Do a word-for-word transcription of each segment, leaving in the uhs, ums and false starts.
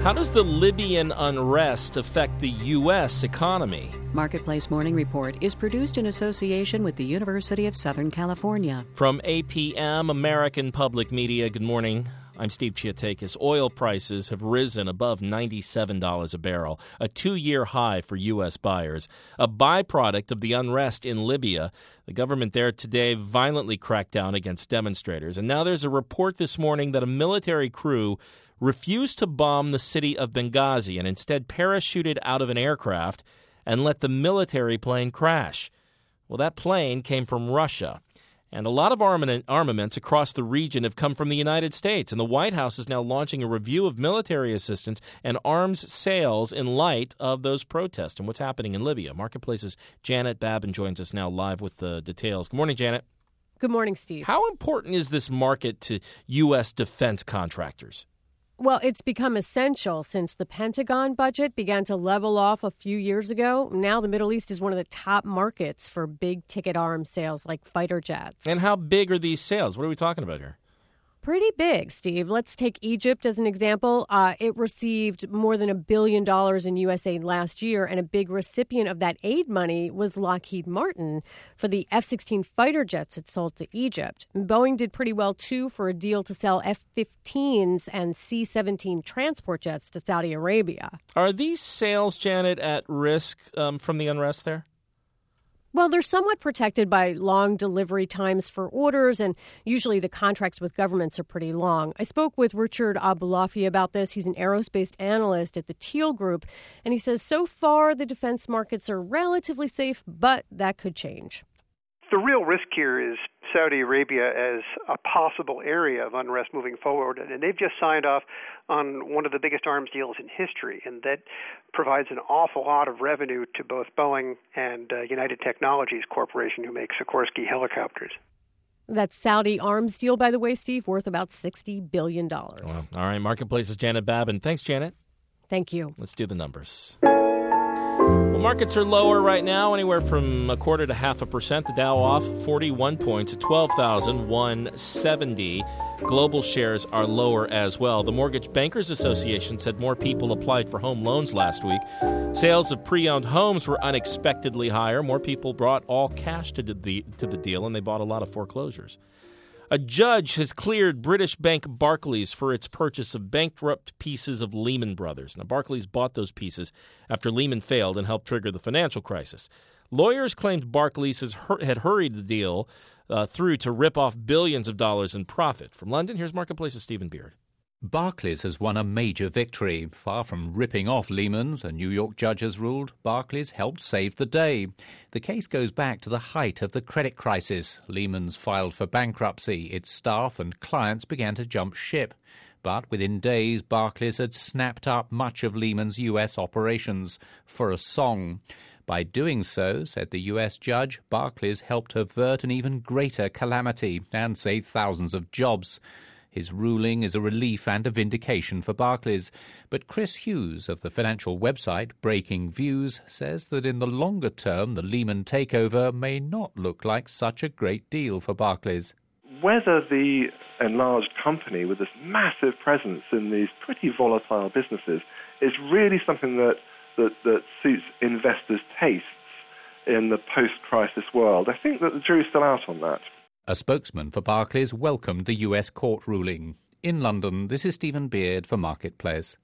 How does the Libyan unrest affect the U S economy? Marketplace Morning Report is produced in association with the University of Southern California. From A P M, American Public Media, good morning. I'm Steve Chiatakis. Oil prices have risen above ninety-seven dollars a barrel, a two-year high for U S buyers. A byproduct of the unrest in Libya, the government there today violently cracked down against demonstrators. And now there's a report this morning that a military crew refused to bomb the city of Benghazi and instead parachuted out of an aircraft and let the military plane crash. Well, that plane came from Russia. And a lot of armament, armaments across the region have come from the United States. And the White House is now launching a review of military assistance and arms sales in light of those protests and what's happening in Libya. Marketplace's Janet Babin joins us now live with the details. Good morning, Janet. Good morning, Steve. How important is this market to U S defense contractors? Well, it's become essential since the Pentagon budget began to level off a few years ago. Now the Middle East is one of the top markets for big-ticket arms sales like fighter jets. And how big are these sales? What are we talking about here? Pretty big, Steve. Let's take Egypt as an example. Uh, it received more than a billion dollars in U S aid last year, and a big recipient of that aid money was Lockheed Martin for the F sixteen fighter jets it sold to Egypt. And Boeing did pretty well, too, for a deal to sell F fifteens and C seventeen transport jets to Saudi Arabia. Are these sales, Janet, at risk um, from the unrest there? Well, they're somewhat protected by long delivery times for orders, and usually the contracts with governments are pretty long. I spoke with Richard Abulafi about this. He's an aerospace analyst at the Teal Group, and he says so far the defense markets are relatively safe, but that could change. The real risk here is Saudi Arabia as a possible area of unrest moving forward. And they've just signed off on one of the biggest arms deals in history, and that provides an awful lot of revenue to both Boeing and uh, United Technologies Corporation, who makes Sikorsky helicopters. That Saudi arms deal, by the way, Steve, worth about sixty billion dollars. Wow. All right, Marketplace's Janet Babin. Thanks, Janet. Thank you. Let's do the numbers. Well, markets are lower right now, anywhere from a quarter to half a percent. The Dow off forty-one points at twelve thousand one hundred seventy. Global shares are lower as well. The Mortgage Bankers Association said more people applied for home loans last week. Sales of pre-owned homes were unexpectedly higher. More people brought all cash to the, to the deal, and they bought a lot of foreclosures. A judge has cleared British bank Barclays for its purchase of bankrupt pieces of Lehman Brothers. Now, Barclays bought those pieces after Lehman failed and helped trigger the financial crisis. Lawyers claimed Barclays has hur- had hurried the deal uh, through to rip off billions of dollars in profit. From London, here's Marketplace's Stephen Beard. Barclays has won a major victory. Far from ripping off Lehman's, a New York judge has ruled, Barclays helped save the day. The case goes back to the height of the credit crisis. Lehman's filed for bankruptcy. Its staff and clients began to jump ship. But within days, Barclays had snapped up much of Lehman's U S operations for a song. By doing so, said the U S judge, Barclays helped avert an even greater calamity and save thousands of jobs. His ruling is a relief and a vindication for Barclays. But Chris Hughes of the financial website Breaking Views says that in the longer term, the Lehman takeover may not look like such a great deal for Barclays. Whether the enlarged company with this massive presence in these pretty volatile businesses is really something that, that, that suits investors' tastes in the post-crisis world, I think that the jury's still out on that. A spokesman for Barclays welcomed the U S court ruling. In London, this is Stephen Beard for Marketplace.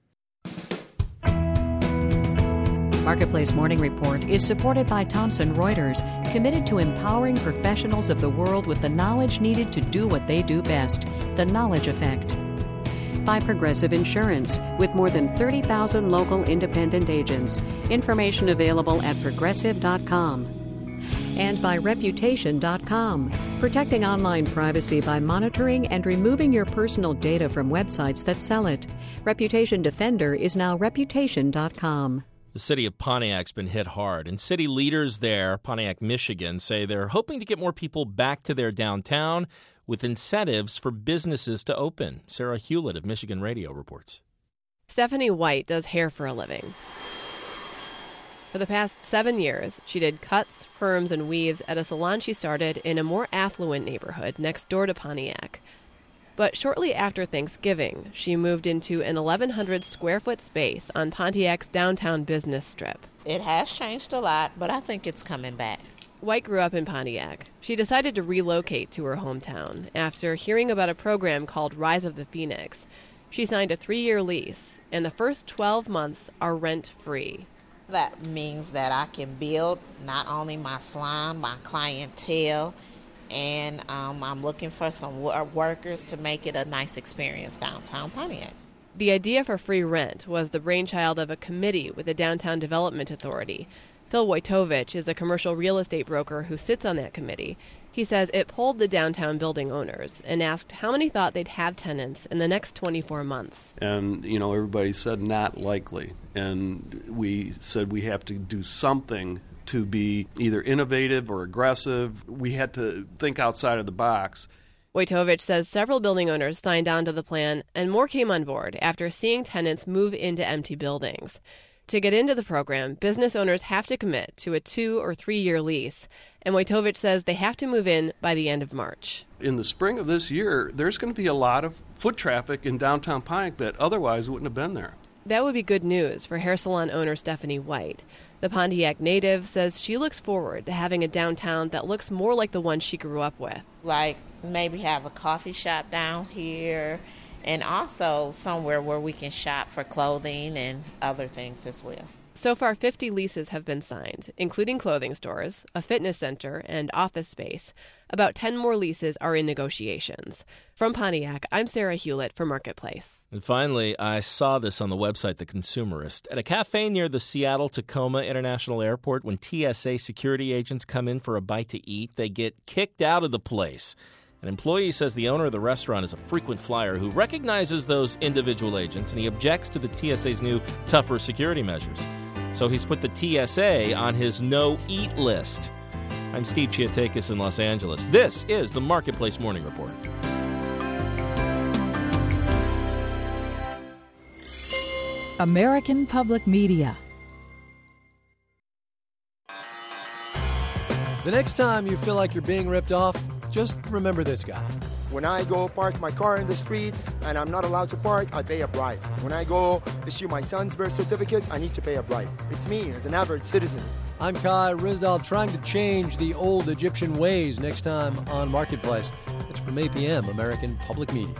Marketplace Morning Report is supported by Thomson Reuters, committed to empowering professionals of the world with the knowledge needed to do what they do best, the Knowledge Effect. By Progressive Insurance, with more than thirty thousand local independent agents. Information available at progressive dot com. And by Reputation dot com, protecting online privacy by monitoring and removing your personal data from websites that sell it. Reputation Defender is now Reputation dot com. The city of Pontiac's been hit hard, and city leaders there, Pontiac, Michigan, say they're hoping to get more people back to their downtown with incentives for businesses to open. Sarah Hewlett of Michigan Radio reports. Stephanie White does hair for a living. For the past seven years, she did cuts, perms, and weaves at a salon she started in a more affluent neighborhood next door to Pontiac. But shortly after Thanksgiving, she moved into an eleven hundred square foot space on Pontiac's downtown business strip. It has changed a lot, but I think it's coming back. White grew up in Pontiac. She decided to relocate to her hometown after hearing about a program called Rise of the Phoenix. She signed a three-year lease, and the first twelve months are rent-free. That means that I can build not only my salon, my clientele, and um, I'm looking for some workers to make it a nice experience downtown Pontiac. The idea for free rent was the brainchild of a committee with the Downtown Development Authority. Phil Wojtovich is a commercial real estate broker who sits on that committee. He says it polled the downtown building owners and asked how many thought they'd have tenants in the next twenty-four months. And, you know, everybody said not likely. And we said we have to do something to be either innovative or aggressive. We had to think outside of the box. Wojtovich says several building owners signed on to the plan, and more came on board after seeing tenants move into empty buildings. To get into the program, business owners have to commit to a two- or three-year lease, and Wojtovich says they have to move in by the end of March. In the spring of this year, there's going to be a lot of foot traffic in downtown Pontiac that otherwise wouldn't have been there. That would be good news for hair salon owner Stephanie White. The Pontiac native says she looks forward to having a downtown that looks more like the one she grew up with. Like maybe have a coffee shop down here, and also somewhere where we can shop for clothing and other things as well. So far, fifty leases have been signed, including clothing stores, a fitness center, and office space. About ten more leases are in negotiations. From Pontiac, I'm Sarah Hewlett for Marketplace. And finally, I saw this on the website The Consumerist. At a cafe near the Seattle-Tacoma International Airport, when T S A security agents come in for a bite to eat, they get kicked out of the place. An employee says the owner of the restaurant is a frequent flyer who recognizes those individual agents, and he objects to the T S A's new tougher security measures. So he's put the T S A on his no-eat list. I'm Steve Chiatakis in Los Angeles. This is the Marketplace Morning Report. American Public Media. The next time you feel like you're being ripped off, just remember this guy. When I go park my car in the street and I'm not allowed to park, I pay a bribe. When I go issue my son's birth certificate, I need to pay a bribe. It's me as an average citizen. I'm Kai Rizdal, trying to change the old Egyptian ways next time on Marketplace. It's from A P M, American Public Media.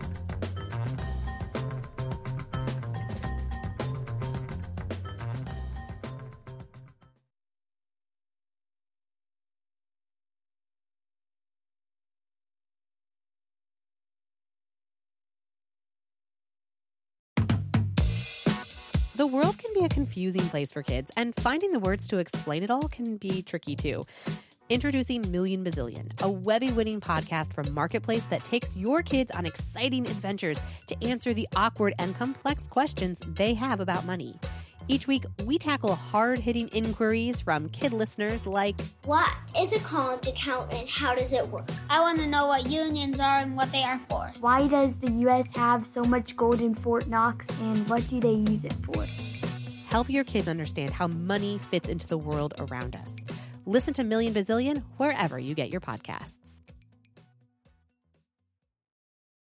The world can be a confusing place for kids, and finding the words to explain it all can be tricky too. Introducing Million Bazillion, a Webby-winning podcast from Marketplace that takes your kids on exciting adventures to answer the awkward and complex questions they have about money. Each week, we tackle hard-hitting inquiries from kid listeners like, what is a college account and how does it work? I want to know what unions are and what they are for. Why does the U S have so much gold in Fort Knox and what do they use it for? Help your kids understand how money fits into the world around us. Listen to Million Bazillion wherever you get your podcasts.